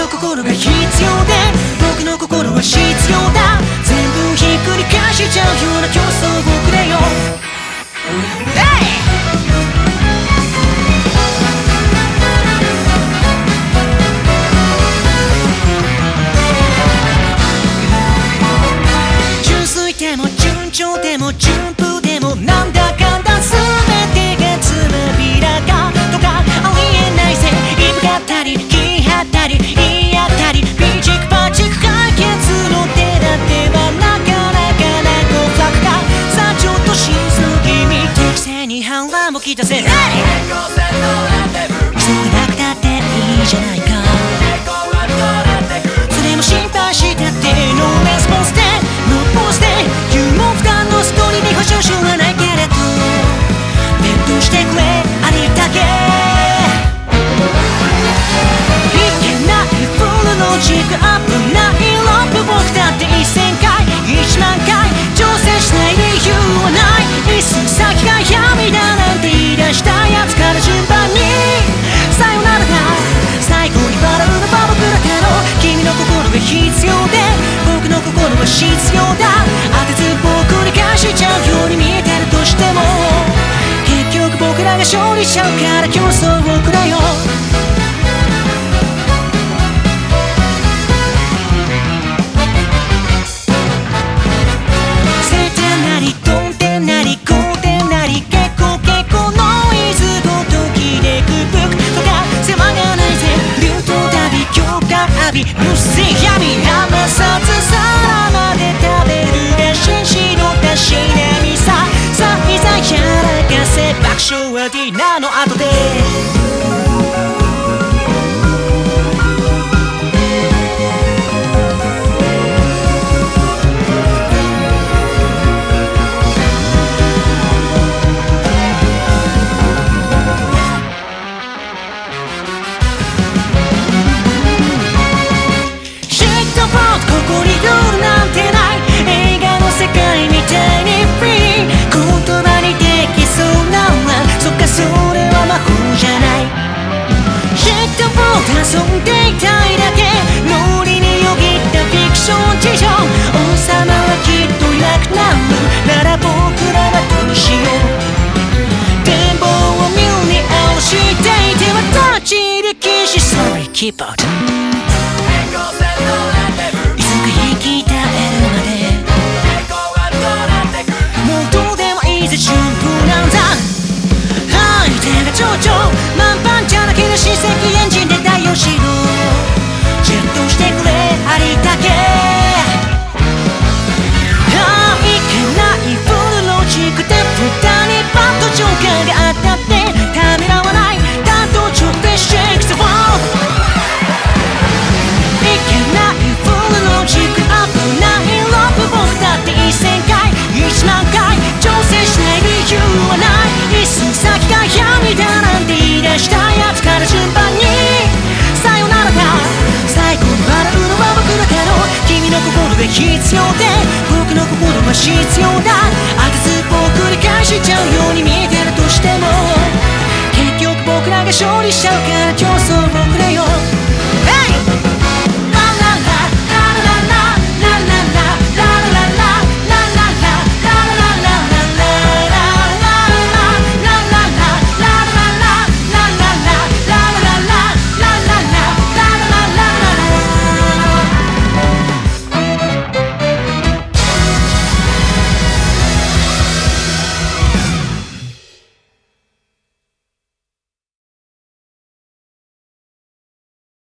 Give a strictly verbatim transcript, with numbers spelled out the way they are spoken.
の心が必要で僕の心は必要だ全部ひっくり返しちゃうような競争をくれよ、hey! 純粋でも順調でも順風でもなんだかんだ全てがつまびらかとかありえないぜいぶかったり気張ったり言い合ったりピチクパチク解決の手だてはなかなかな誤作かさあちょっと沈気味適正に腹もきたぜ、hey! 急がなくたっていいじゃないかそれも心配したってノーレスポンスでノーポーズでユーモア負担のストーリーに保証書はないけれどベットしてくれありだけいけないフルロジックアップないロップ僕だってせんかいいちまんかい挑戦しない理由はない一寸先が闇だなんて言い出したやつから順番にさよならだ最後に笑うのは僕だけど君の心が必要で僕の心は必要だ当てずっぽを繰り返しちゃうように見えてるとしても結局僕らが勝利しちゃうから競争をくれよ晴天なり曇天なり好天なり結構結構ノイズごときでくぶくとか世話がないぜ流動旅強化浴び無視闇甘さず皿まで食べるが紳士のたしなみささあいざやらかせ爆笑はディナーの後でここにルールなんてない映画の世界みたいにフリー言葉にできそうならそっかそれは魔法じゃないジェットボール遊んでいたいだけ脳裏によぎったフィクション事情王様はきっといなくなるなら僕らはどうしよう展望を見るに青していては立ち力し Sorry keep out順風なんだ相手が上々満帆じゃなけれ歯石エンジンで代用しろジェットしてくれありだけああいけないフルロジックで蓋にバットジョーカーが当たってためらわない担当直でシェイクスワーいけないフルロジックアップないロップ僕だってせんかいいちまんかい挑戦しない理由はない一寸先が闇だなんて言い出したやつから順番にさよならだ最後に笑うのは僕だけど君の心が必要で僕の心は必要